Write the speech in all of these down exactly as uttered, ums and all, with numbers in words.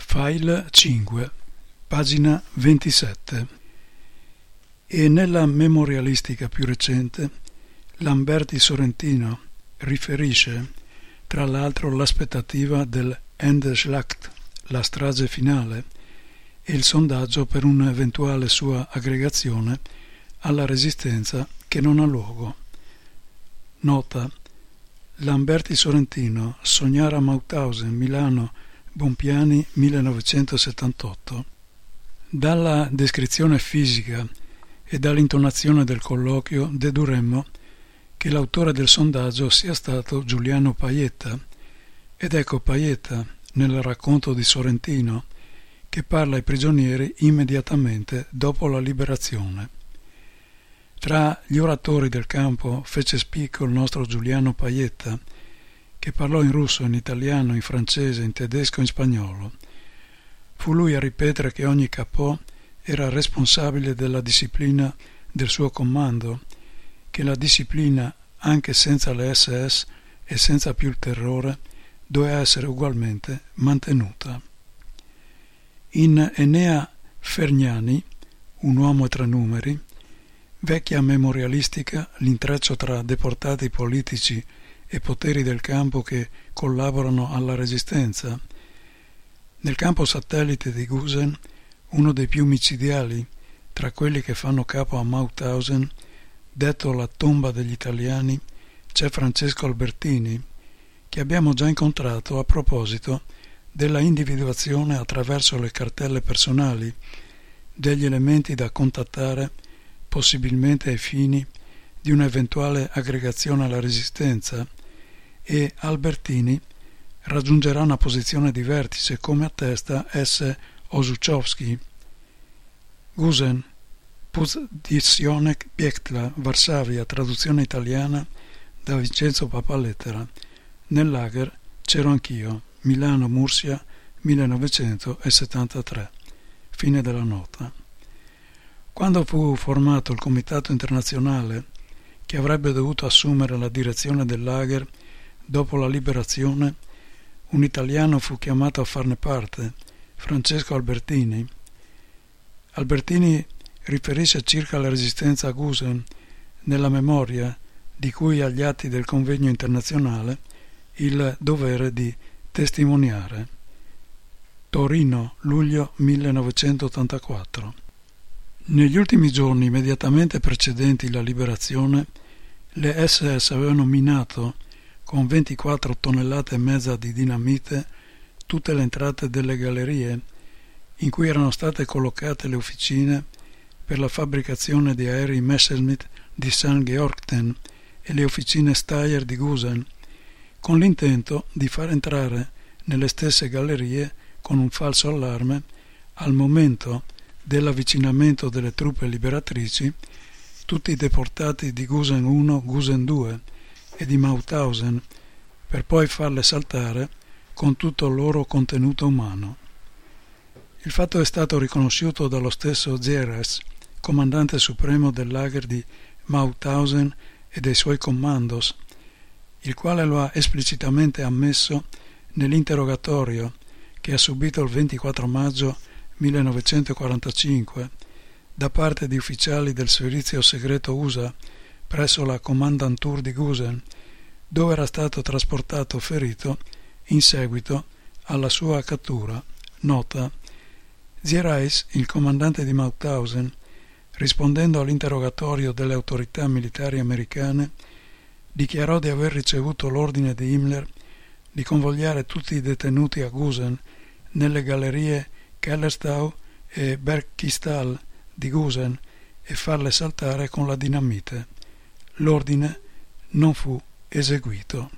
File cinque, pagina ventisette. E nella memorialistica più recente, Lamberti Sorrentino riferisce, tra l'altro, l'aspettativa del Endesschlacht, la strage finale, e il sondaggio per un'eventuale sua aggregazione alla resistenza che non ha luogo. Nota: Lamberti Sorrentino, Sognare a Mauthausen, Milano, Bompiani millenovecentosettantotto. Dalla descrizione fisica e dall'intonazione del colloquio dedurremmo che l'autore del sondaggio sia stato Giuliano Pajetta, ed ecco Pajetta, nel racconto di Sorrentino, che parla ai prigionieri immediatamente dopo la liberazione. Tra gli oratori del campo fece spicco il nostro Giuliano Pajetta, che parlò in russo, in italiano, in francese, in tedesco e in spagnolo. Fu lui a ripetere che ogni capò era responsabile della disciplina del suo comando, che la disciplina, anche senza le esse esse e senza più il terrore, doveva essere ugualmente mantenuta. In Enea Fergnani, Un uomo e tre numeri, vecchia memorialistica, l'intreccio tra deportati politici e poteri del campo che collaborano alla resistenza. Nel campo satellite di Gusen, uno dei più micidiali tra quelli che fanno capo a Mauthausen, detto la tomba degli italiani, c'è Francesco Albertini, che abbiamo già incontrato a proposito della individuazione attraverso le cartelle personali degli elementi da contattare, possibilmente ai fini di un'eventuale aggregazione alla resistenza, e Albertini raggiungerà una posizione di vertice, come attesta S. Osuchowski. Gusen, Positionek Piektla, Varsavia, traduzione italiana da Vincenzo Papalettera. Nel lager c'ero anch'io, Milano Mursia millenovecentosettantatré. Fine della nota. Quando fu formato il Comitato Internazionale che avrebbe dovuto assumere la direzione del lager dopo la liberazione, un italiano fu chiamato a farne parte, Francesco Albertini. Albertini riferisce circa la resistenza a Gusen nella memoria di cui agli atti del convegno internazionale il dovere di testimoniare. Torino, luglio millenovecentottantaquattro. Negli ultimi giorni immediatamente precedenti la liberazione, le esse esse avevano minato con ventiquattro tonnellate e mezza di dinamite tutte le entrate delle gallerie in cui erano state collocate le officine per la fabbricazione di aerei Messerschmitt di Sankt Georgen e le officine Steyr di Gusen, con l'intento di far entrare nelle stesse gallerie con un falso allarme, al momento dell'avvicinamento delle truppe liberatrici, tutti i deportati di Gusen uno, Gusen due e di Mauthausen, per poi farle saltare con tutto il loro contenuto umano. Il fatto è stato riconosciuto dallo stesso Ziereis, comandante supremo del lager di Mauthausen e dei suoi commandos, il quale lo ha esplicitamente ammesso nell'interrogatorio che ha subito il ventiquattro maggio millenovecentoquarantacinque da parte di ufficiali del servizio segreto U S A presso la Kommandantur di Gusen, dove era stato trasportato ferito in seguito alla sua cattura. Nota: Ziereis, il comandante di Mauthausen, rispondendo all'interrogatorio delle autorità militari americane, dichiarò di aver ricevuto l'ordine di Himmler di convogliare tutti i detenuti a Gusen nelle gallerie Kellerstau e Bergkistal di Gusen e farle saltare con la dinamite. L'ordine non fu eseguito.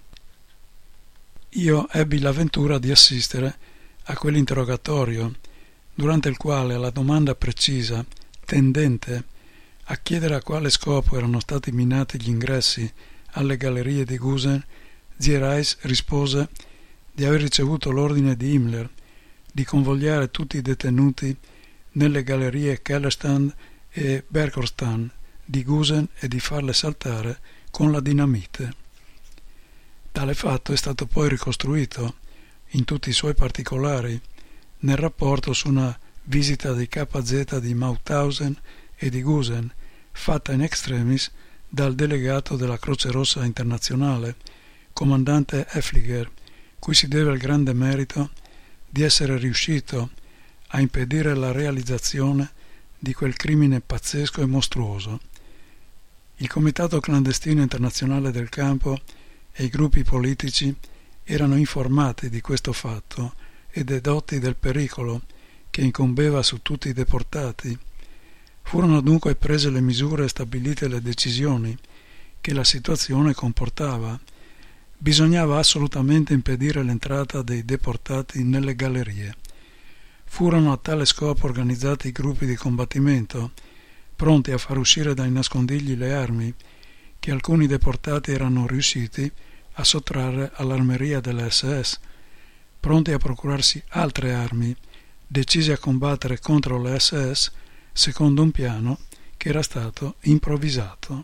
Io ebbi l'avventura di assistere a quell'interrogatorio, durante il quale alla domanda precisa, tendente a chiedere a quale scopo erano stati minati gli ingressi alle gallerie di Gusen, Ziereis rispose di aver ricevuto l'ordine di Himmler di convogliare tutti i detenuti nelle gallerie Kellerstand e Bergkistal di Gusen e di farle saltare con la dinamite. Tale fatto è stato poi ricostruito in tutti i suoi particolari nel rapporto su una visita di K Z di Mauthausen e di Gusen, fatta in extremis dal delegato della Croce Rossa Internazionale, comandante Effliger, cui si deve il grande merito di essere riuscito a impedire la realizzazione di quel crimine pazzesco e mostruoso. Il Comitato Clandestino Internazionale del Campo e i gruppi politici erano informati di questo fatto e dedotti del pericolo che incombeva su tutti i deportati. Furono dunque prese le misure e stabilite le decisioni che la situazione comportava. Bisognava assolutamente impedire l'entrata dei deportati nelle gallerie. Furono a tale scopo organizzati gruppi di combattimento, pronti a far uscire dai nascondigli le armi che alcuni deportati erano riusciti a sottrarre all'armeria dell'esse esse, pronti a procurarsi altre armi, decisi a combattere contro l'esse esse secondo un piano che era stato improvvisato.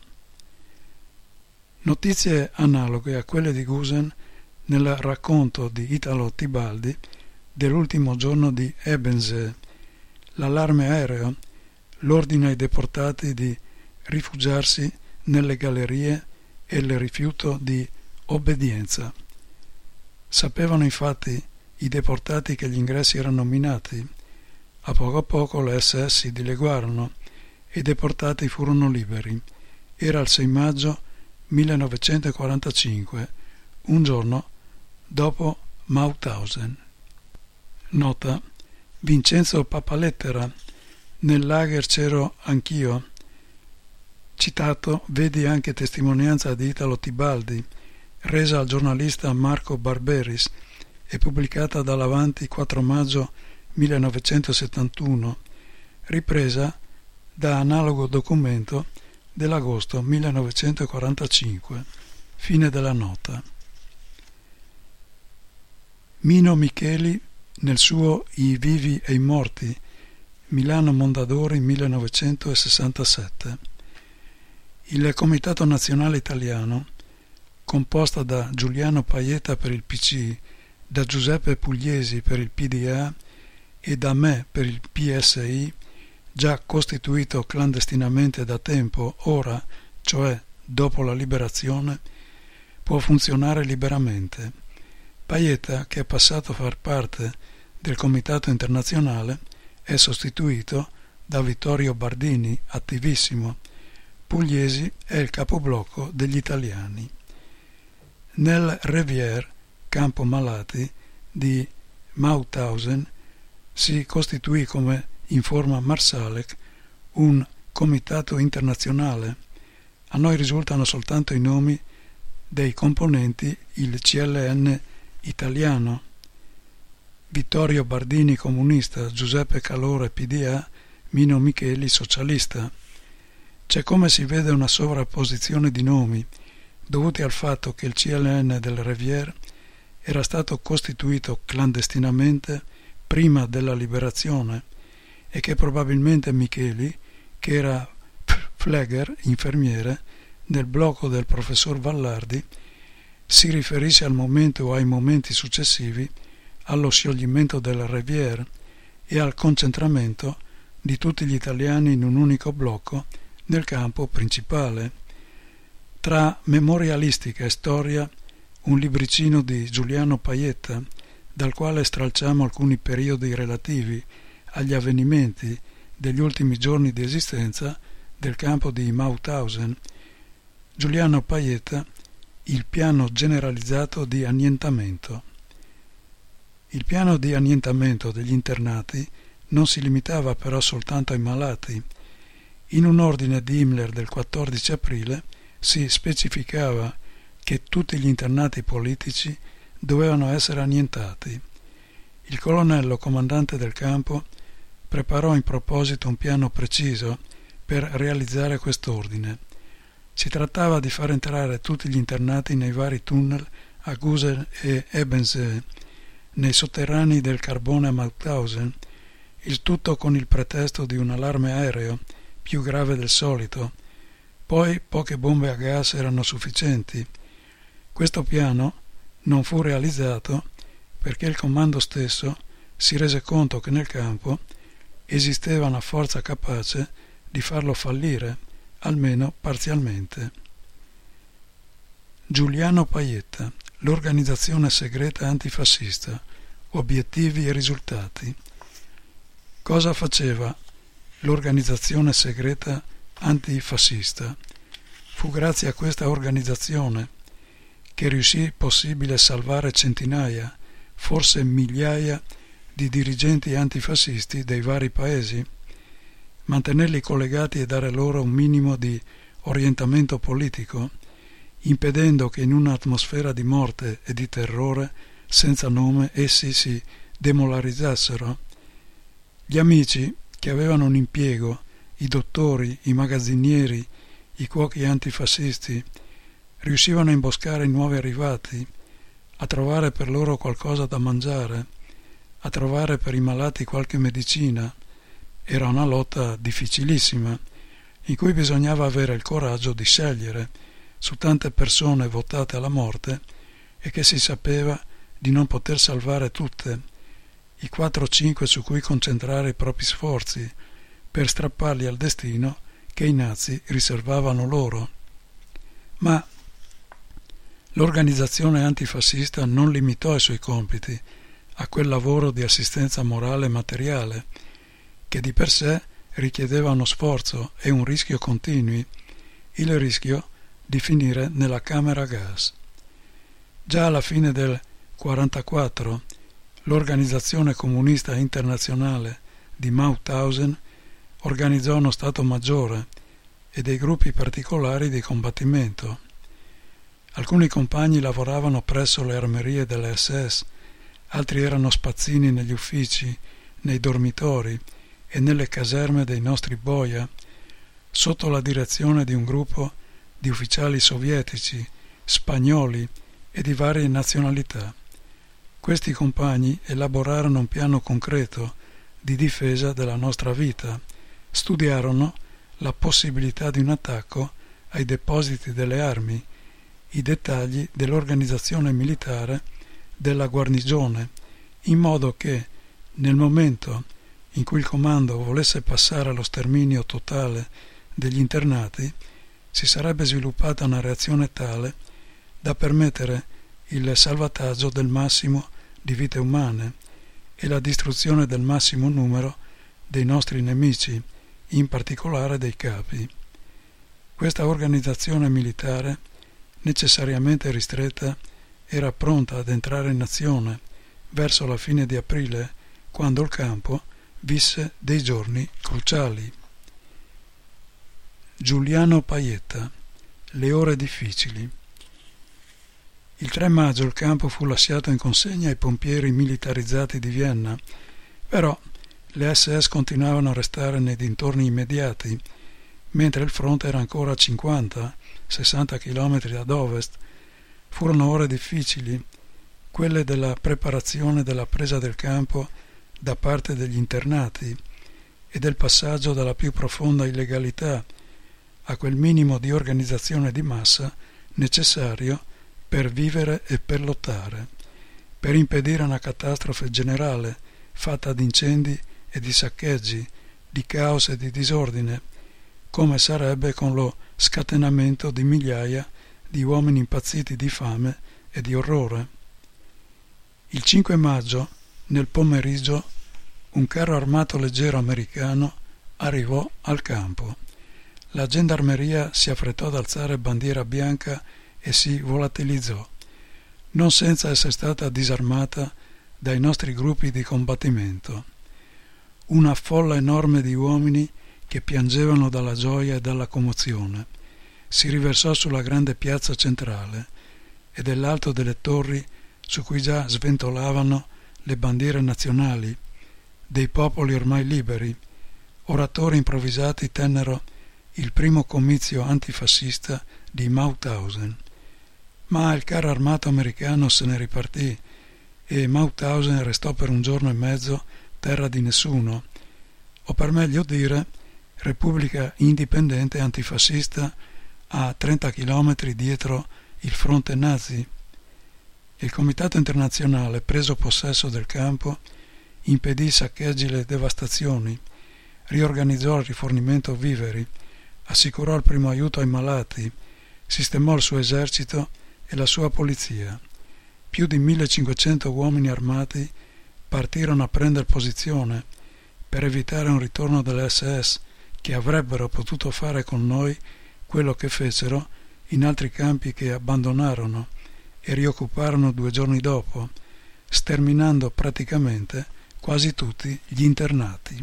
Notizie analoghe a quelle di Gusen nel racconto di Italo Tibaldi dell'ultimo giorno di Ebensee, l'allarme aereo, l'ordine ai deportati di rifugiarsi nelle gallerie e il rifiuto di obbedienza. Sapevano infatti i deportati che gli ingressi erano minati. A poco a poco le esse esse si dileguarono e i deportati furono liberi. Era il sei maggio millenovecentoquarantacinque, un giorno dopo Mauthausen. Nota: Vincenzo Papalettera, nel lager c'ero anch'io. Citato, vedi anche testimonianza di Italo Tibaldi, resa al giornalista Marco Barberis e pubblicata dall'Avanti quattro maggio millenovecentosettantuno, ripresa da analogo documento dell'agosto millenovecentoquarantacinque. Fine della nota. Mino Micheli nel suo I vivi e i morti, Milano Mondadori millenovecentosessantasette. Il Comitato Nazionale Italiano, composta da Giuliano Pajetta per il P C, da Giuseppe Pugliesi per il P D A e da me per il P S I, già costituito clandestinamente da tempo, ora, cioè dopo la liberazione, può funzionare liberamente. Pajetta, che è passato a far parte del Comitato Internazionale, è sostituito da Vittorio Bardini, attivissimo. Pugliesi è il capoblocco degli italiani. Nel Revier, campo malati, di Mauthausen si costituì, come informa Marsalek, un comitato internazionale. A noi risultano soltanto i nomi dei componenti, il C L N italiano, Vittorio Bardini comunista, Giuseppe Calore P D A, Mino Micheli socialista. C'è, come si vede, una sovrapposizione di nomi dovuti al fatto che il C L N del Revier era stato costituito clandestinamente prima della liberazione e che probabilmente Micheli, che era Pfleger, infermiere, nel blocco del professor Vallardi, si riferisce al momento o ai momenti successivi allo scioglimento del Revier e al concentramento di tutti gli italiani in un unico blocco nel campo principale. Tra Memorialistica e Storia, un libricino di Giuliano Pajetta, dal quale stralciamo alcuni periodi relativi agli avvenimenti degli ultimi giorni di esistenza del campo di Mauthausen. Giuliano Pajetta, il piano generalizzato di annientamento. Il piano di annientamento degli internati non si limitava però soltanto ai malati. In un ordine di Himmler del quattordici aprile si specificava che tutti gli internati politici dovevano essere annientati. Il colonnello comandante del campo preparò in proposito un piano preciso per realizzare quest'ordine. Si trattava di far entrare tutti gli internati nei vari tunnel a Gusen e Ebensee, nei sotterranei del carbone a Mauthausen, il tutto con il pretesto di un allarme aereo più grave del solito. Poi poche bombe a gas erano sufficienti. Questo piano non fu realizzato perché il comando stesso si rese conto che nel campo esisteva una forza capace di farlo fallire, almeno parzialmente. Giuliano Pajetta, l'organizzazione segreta antifascista, obiettivi e risultati. Cosa faceva l'organizzazione segreta antifascista? Fu grazie a questa organizzazione che riuscì possibile salvare centinaia, forse migliaia di dirigenti antifascisti dei vari paesi, mantenerli collegati e dare loro un minimo di orientamento politico, impedendo che in un'atmosfera di morte e di terrore senza nome essi si demoralizzassero. Gli amici che avevano un impiego, i dottori, i magazzinieri, i cuochi antifascisti, riuscivano a imboscare i nuovi arrivati, a trovare per loro qualcosa da mangiare, a trovare per i malati qualche medicina. Era una lotta difficilissima, in cui bisognava avere il coraggio di scegliere su tante persone votate alla morte e che si sapeva di non poter salvare tutte, i quattro o cinque su cui concentrare i propri sforzi per strapparli al destino che i nazi riservavano loro. Ma l'organizzazione antifascista non limitò i suoi compiti a quel lavoro di assistenza morale e materiale, che di per sé richiedeva uno sforzo e un rischio continui, il rischio di finire nella camera a gas. Già alla fine del quarantaquattro l'Organizzazione Comunista Internazionale di Mauthausen organizzò uno Stato Maggiore e dei gruppi particolari di combattimento. Alcuni compagni lavoravano presso le armerie delle esse esse, altri erano spazzini negli uffici, nei dormitori e nelle caserme dei nostri boia, sotto la direzione di un gruppo di ufficiali sovietici, spagnoli e di varie nazionalità. Questi compagni elaborarono un piano concreto di difesa della nostra vita, studiarono la possibilità di un attacco ai depositi delle armi, i dettagli dell'organizzazione militare della guarnigione, in modo che, nel momento in cui il comando volesse passare allo sterminio totale degli internati, si sarebbe sviluppata una reazione tale da permettere il salvataggio del massimo di vite umane e la distruzione del massimo numero dei nostri nemici, in particolare dei capi. Questa organizzazione militare, necessariamente ristretta, era pronta ad entrare in azione verso la fine di aprile, quando il campo visse dei giorni cruciali. Giuliano Pajetta, le ore difficili. Il tre maggio il campo fu lasciato in consegna ai pompieri militarizzati di Vienna, però le esse esse continuavano a restare nei dintorni immediati, mentre il fronte era ancora a cinquanta sessanta chilometri ad ovest. Furono ore difficili, quelle della preparazione della presa del campo da parte degli internati e del passaggio dalla più profonda illegalità a quel minimo di organizzazione di massa necessario per vivere e per lottare, per impedire una catastrofe generale fatta di incendi e di saccheggi, di caos e di disordine, come sarebbe con lo scatenamento di migliaia di uomini impazziti di fame e di orrore. Il cinque maggio, nel pomeriggio, un carro armato leggero americano arrivò al campo. La gendarmeria si affrettò ad alzare bandiera bianca e si volatilizzò, non senza essere stata disarmata dai nostri gruppi di combattimento. Una folla enorme di uomini che piangevano dalla gioia e dalla commozione si riversò sulla grande piazza centrale e dall'alto delle torri su cui già sventolavano le bandiere nazionali dei popoli ormai liberi. Oratori improvvisati tennero il primo comizio antifascista di Mauthausen, ma il carro armato americano se ne ripartì e Mauthausen restò per un giorno e mezzo terra di nessuno, o per meglio dire repubblica indipendente antifascista a trenta chilometri dietro il fronte nazi. Il Comitato Internazionale, preso possesso del campo, impedì saccheggi e devastazioni, riorganizzò il rifornimento viveri, assicurò il primo aiuto ai malati, sistemò il suo esercito e la sua polizia. Più di millecinquecento uomini armati partirono a prendere posizione per evitare un ritorno delle esse esse, che avrebbero potuto fare con noi quello che fecero in altri campi che abbandonarono e rioccuparono due giorni dopo, sterminando praticamente quasi tutti gli internati.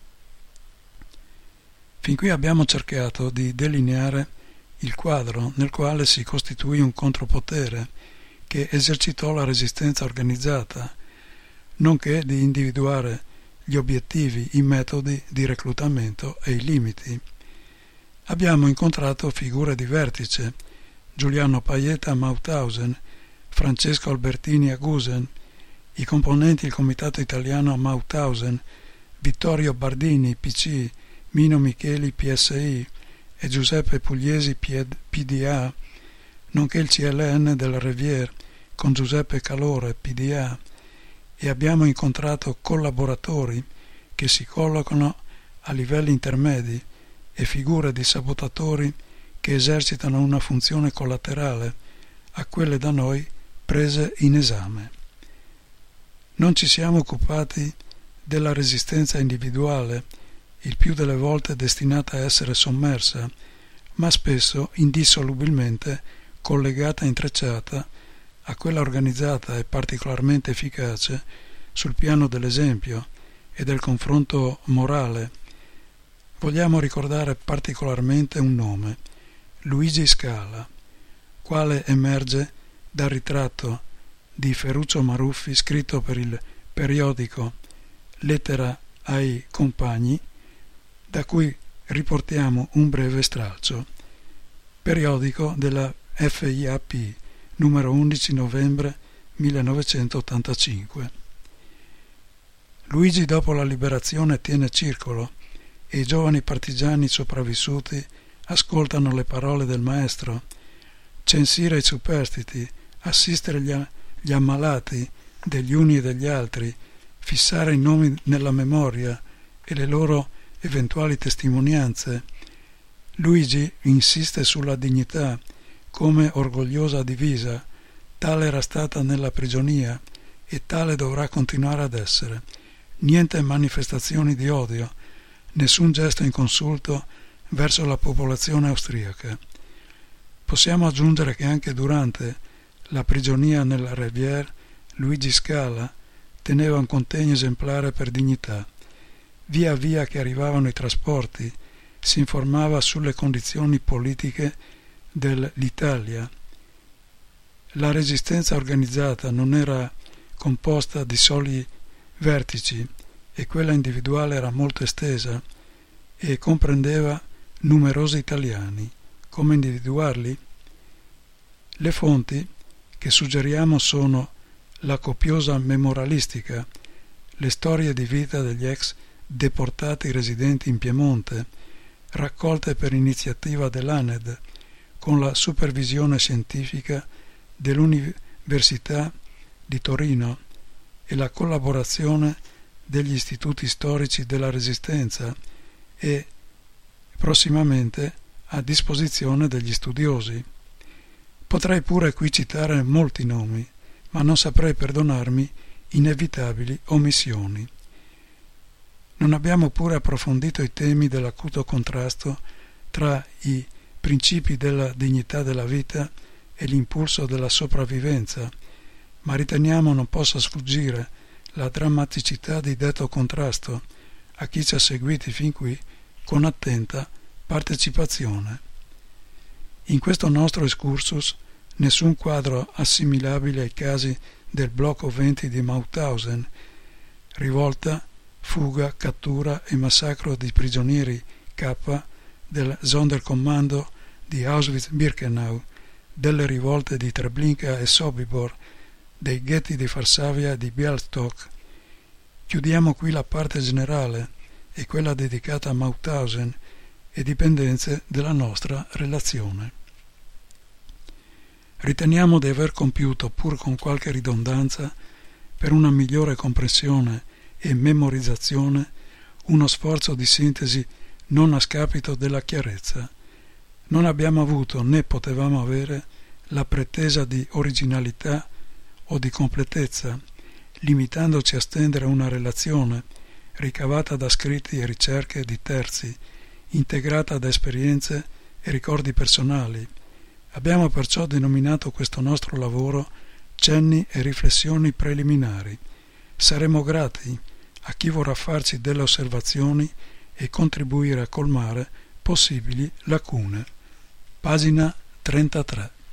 Fin qui abbiamo cercato di delineare il quadro nel quale si costituì un contropotere che esercitò la resistenza organizzata, nonché di individuare gli obiettivi, i metodi di reclutamento e i limiti. Abbiamo incontrato figure di vertice: Giuliano Pajetta a Mauthausen, Francesco Albertini a Gusen, i componenti del Comitato Italiano a Mauthausen, Vittorio Bardini, P C, Mino Micheli, P S I e Giuseppe Pugliesi, P D A, nonché il C L N della Revier con Giuseppe Calore, P D A, e abbiamo incontrato collaboratori che si collocano a livelli intermedi e figure di sabotatori che esercitano una funzione collaterale a quelle da noi prese in esame. Non ci siamo occupati della resistenza individuale, il più delle volte destinata a essere sommersa, ma spesso indissolubilmente collegata e intrecciata a quella organizzata e particolarmente efficace sul piano dell'esempio e del confronto morale. Vogliamo ricordare particolarmente un nome: Luigi Scala, quale emerge dal ritratto di Ferruccio Maruffi scritto per il periodico Lettera ai compagni, da cui riportiamo un breve stralcio. Periodico della F I A P, numero undici novembre millenovecentottantacinque. Luigi dopo la liberazione tiene circolo e i giovani partigiani sopravvissuti ascoltano le parole del maestro, censire i superstiti, assistere gli, a- gli ammalati degli uni e degli altri, fissare i nomi nella memoria e le loro eventuali testimonianze. Luigi insiste sulla dignità come orgogliosa divisa, tale era stata nella prigionia e tale dovrà continuare ad essere. Niente manifestazioni di odio, nessun gesto inconsulto verso la popolazione austriaca. Possiamo aggiungere che anche durante la prigionia nella Revier, Luigi Scala teneva un contegno esemplare per dignità. Via via che arrivavano i trasporti, si informava sulle condizioni politiche dell'Italia. La resistenza organizzata non era composta di soli vertici e quella individuale era molto estesa e comprendeva numerosi italiani. Come individuarli? Le fonti che suggeriamo sono la copiosa memorialistica, le storie di vita degli ex deportati residenti in Piemonte, raccolte per iniziativa dell'A N E D, con la supervisione scientifica dell'Università di Torino e la collaborazione degli istituti storici della Resistenza e prossimamente a disposizione degli studiosi. Potrei pure qui citare molti nomi, ma non saprei perdonarmi inevitabili omissioni. Non abbiamo pure approfondito i temi dell'acuto contrasto tra i principi della dignità della vita e l'impulso della sopravvivenza, ma riteniamo non possa sfuggire la drammaticità di detto contrasto a chi ci ha seguiti fin qui con attenta partecipazione. In questo nostro excursus nessun quadro assimilabile ai casi del blocco venti di Mauthausen, rivolta, fuga, cattura e massacro di prigionieri K del Sonderkommando di Auschwitz-Birkenau, delle rivolte di Treblinka e Sobibor, dei ghetti di Varsavia e di Białystok. Chiudiamo qui la parte generale e quella dedicata a Mauthausen e dipendenze della nostra relazione. Riteniamo di aver compiuto, pur con qualche ridondanza, per una migliore comprensione e memorizzazione, uno sforzo di sintesi non a scapito della chiarezza. Non abbiamo avuto né potevamo avere la pretesa di originalità o di completezza, limitandoci a stendere una relazione ricavata da scritti e ricerche di terzi, integrata da esperienze e ricordi personali. Abbiamo perciò denominato questo nostro lavoro cenni e riflessioni preliminari. Saremo grati a chi vorrà farci delle osservazioni e contribuire a colmare possibili lacune. Pagina trentatré.